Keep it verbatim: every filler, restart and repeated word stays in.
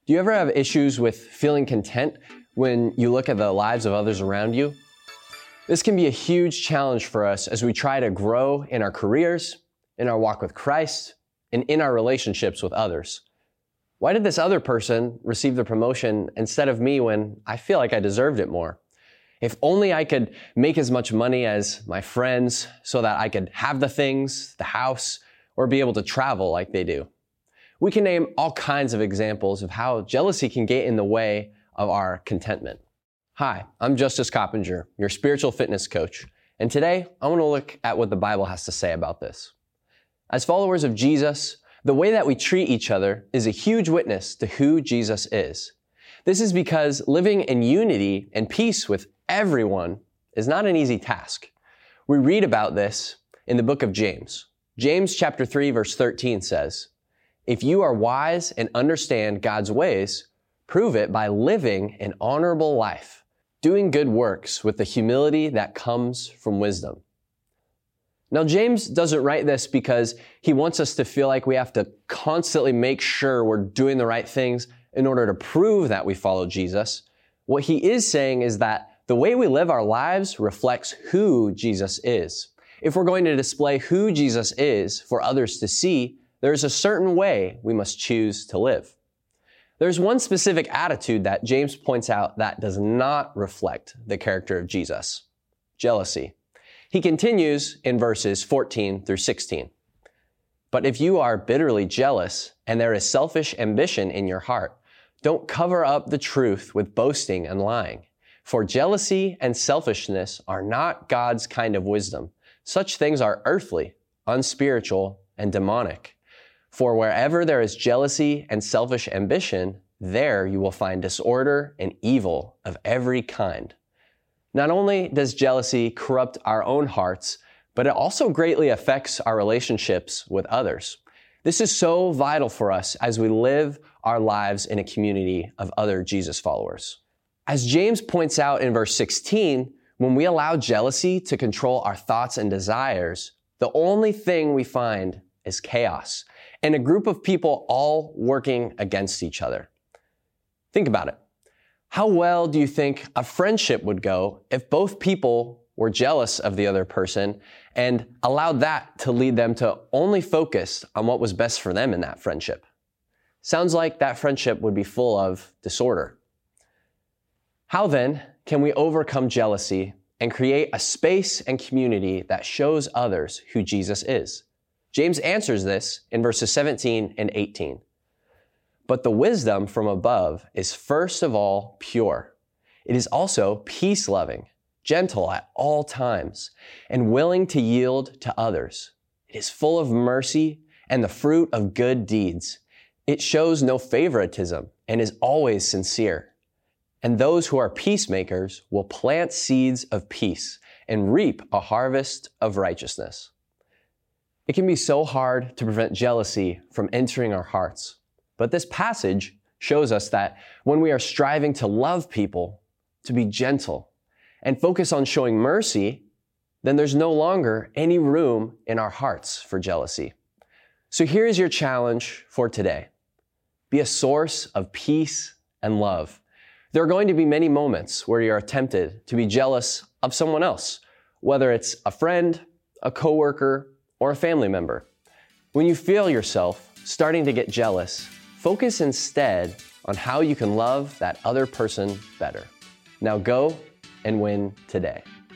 Do you ever have issues with feeling content when you look at the lives of others around you? This can be a huge challenge for us as we try to grow in our careers, in our walk with Christ, and in our relationships with others. Why did this other person receive the promotion instead of me when I feel like I deserved it more? If only I could make as much money as my friends so that I could have the things, the house, or be able to travel like they do. We can name all kinds of examples of how jealousy can get in the way of our contentment. Hi, I'm Justice Coppinger, your spiritual fitness coach, and today I want to look at what the Bible has to say about this. As followers of Jesus, the way that we treat each other is a huge witness to who Jesus is. This is because living in unity and peace with everyone is not an easy task. We read about this in the book of James. James chapter three verse thirteen says, "If you are wise and understand God's ways, prove it by living an honorable life, doing good works with the humility that comes from wisdom." Now, James doesn't write this because he wants us to feel like we have to constantly make sure we're doing the right things in order to prove that we follow Jesus. What he is saying is that the way we live our lives reflects who Jesus is. If we're going to display who Jesus is for others to see, there's a certain way we must choose to live. There's one specific attitude that James points out that does not reflect the character of Jesus: jealousy. He continues in verses fourteen through sixteen. "But if you are bitterly jealous and there is selfish ambition in your heart, don't cover up the truth with boasting and lying. For jealousy and selfishness are not God's kind of wisdom. Such things are earthly, unspiritual, and demonic. For wherever there is jealousy and selfish ambition, there you will find disorder and evil of every kind." Not only does jealousy corrupt our own hearts, but it also greatly affects our relationships with others. This is so vital for us as we live our lives in a community of other Jesus followers. As James points out in verse sixteen, when we allow jealousy to control our thoughts and desires, the only thing we find is chaos and a group of people all working against each other. Think about it. How well do you think a friendship would go if both people were jealous of the other person and allowed that to lead them to only focus on what was best for them in that friendship? Sounds like that friendship would be full of disorder. How then can we overcome jealousy and create a space and community that shows others who Jesus is? James answers this in verses seventeen and eighteen. "But the wisdom from above is first of all pure. It is also peace-loving, gentle at all times, and willing to yield to others. It is full of mercy and the fruit of good deeds. It shows no favoritism and is always sincere. And those who are peacemakers will plant seeds of peace and reap a harvest of righteousness." It can be so hard to prevent jealousy from entering our hearts. But this passage shows us that when we are striving to love people, to be gentle, and focus on showing mercy, then there's no longer any room in our hearts for jealousy. So here's your challenge for today. Be a source of peace and love. There are going to be many moments where you are tempted to be jealous of someone else, whether it's a friend, a coworker, or a family member. When you feel yourself starting to get jealous, focus instead on how you can love that other person better. Now go and win today.